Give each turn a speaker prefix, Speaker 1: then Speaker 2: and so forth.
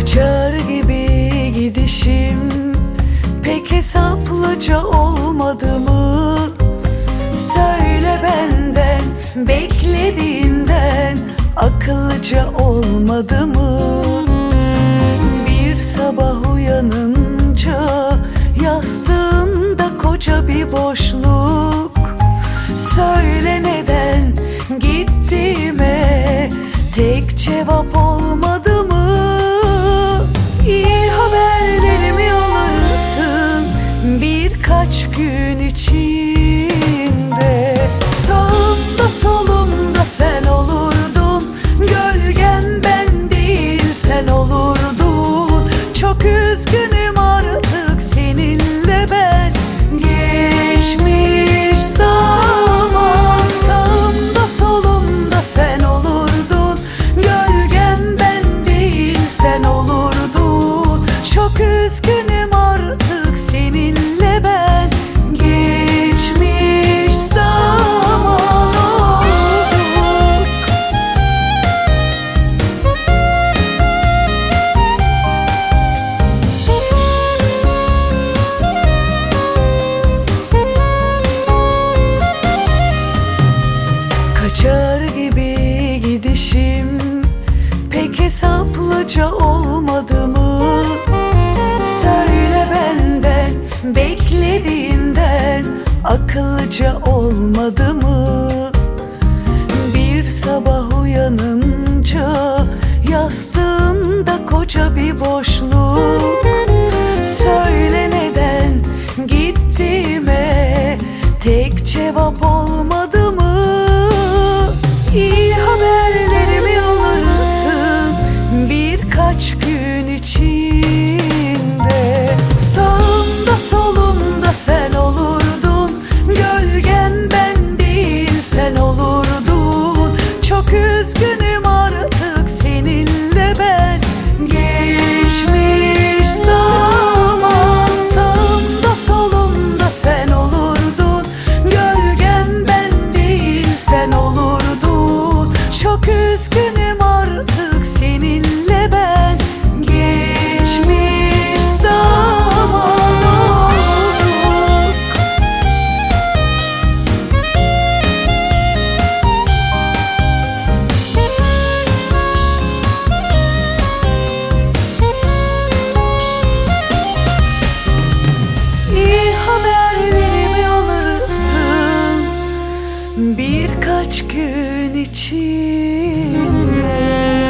Speaker 1: Kaçar gibi gidişim pek hesaplıca olmadı mı? Söyle benden, beklediğinden akıllıca olmadı mı? Bir sabah uyanınca yastığında koca bir boşluk. Söyle neden gittiğime tek cevap olmadı mı? İyi haberlerimi alırsın birkaç gün içinde. Sağımda solumda sen olurdun, gölgen ben değil sen olurdun. Çok üzgünüm artık seninle ben, geçmiş zaman. Sağımda solumda sen olurdun, gölgen ben değil sen olurdun. Çok üzgünüm artık seninle ben, geçmiş zaman olduk. Kaçar gibi gidişim pek hesaplıca olmadı mı? Söyle benden, beklediğinden akıllıca olmadı mı? Bir sabah uyanınca yastığında koca bir boşluk. Söyle neden gittiğime tek cevap olmadı mı? İyi haberlerimi alırsın birkaç gün içinde. Sağımda solumda sen olurdun, gölgen ben değil sen olurdun. Çok üzgünüm artık seninle ben, geçmiş zaman. Sağımda solumda sen olurdun, gölgen ben değil sen olurdun. Çok üzgünüm artık seninle ben, geçmiş zaman olduk. İyi haberlerimi alırsın birkaç gün içinde.